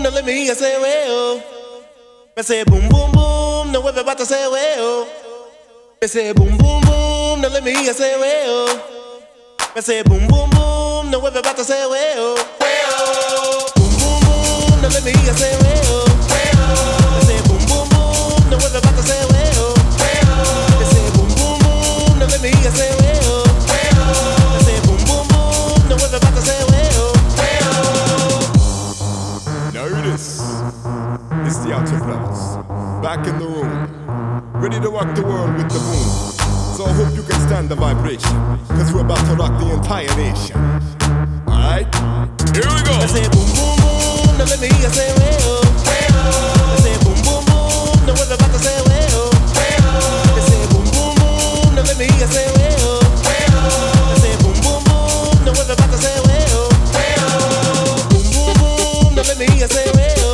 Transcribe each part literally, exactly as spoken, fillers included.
no let me hear you say well. Me say boom boom boom, no everybody say well. Me say boom boom boom, no let me hear you say well. Me say boom boom boom, no everybody say well. Well. Boom boom boom, no let me hear you say well. Well. Me say boom boom boom, no everybody say well. Well. Me say boom boom boom, no let me hear you say well. Well. Me say boom boom boom, no everybody say well. Now hear this. It's the Outer Brothers, back in the room, ready to rock the world with the boom. So I hope you can stand the vibration, cause we're about to rock the entire nation. Alright? Here we go! I say boom boom boom, now let me hear you say well. I say boom boom boom, now we're about to say well. I say boom boom boom, now let me hear you say well. I say boom boom boom, now we're about to say well. Boom boom boom, now let me hear you say well.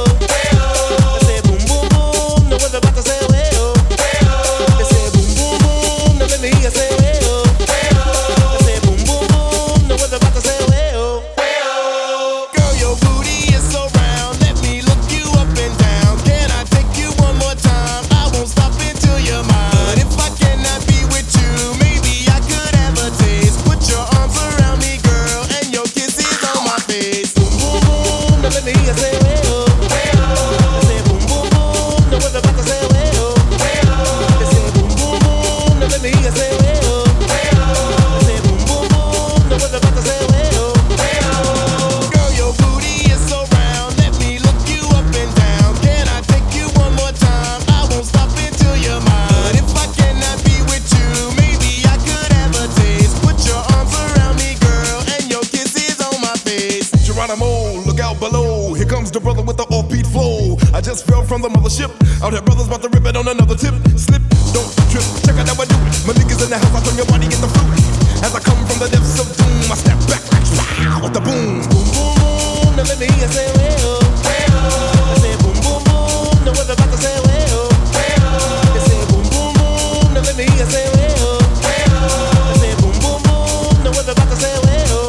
Look out below, here comes the brother with the offbeat flow. I just fell from the mothership, out here brothers about to rip it on another tip. Slip, don't trip, check out how I do it. My niggas in the house, I turn your body into fruit. As I come from the depths of doom, I step back like wow, with the boom. Boom boom boom, now let me hear you say well. I say boom boom boom, now we're about to say well. I say boom boom boom, now let me hear you say well. I say boom boom boom, now we're about to say well.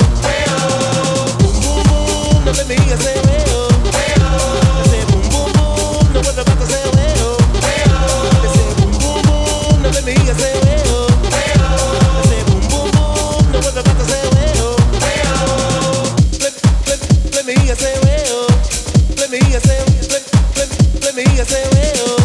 Let me hear you say well. I say boom boom boom, no we're about to say well. I say boom boom boom, no let me hear you say well. I say boom boom boom, no we're about to say well. Let let let me hear you say well. Let me hear you say let let let me hear you say well.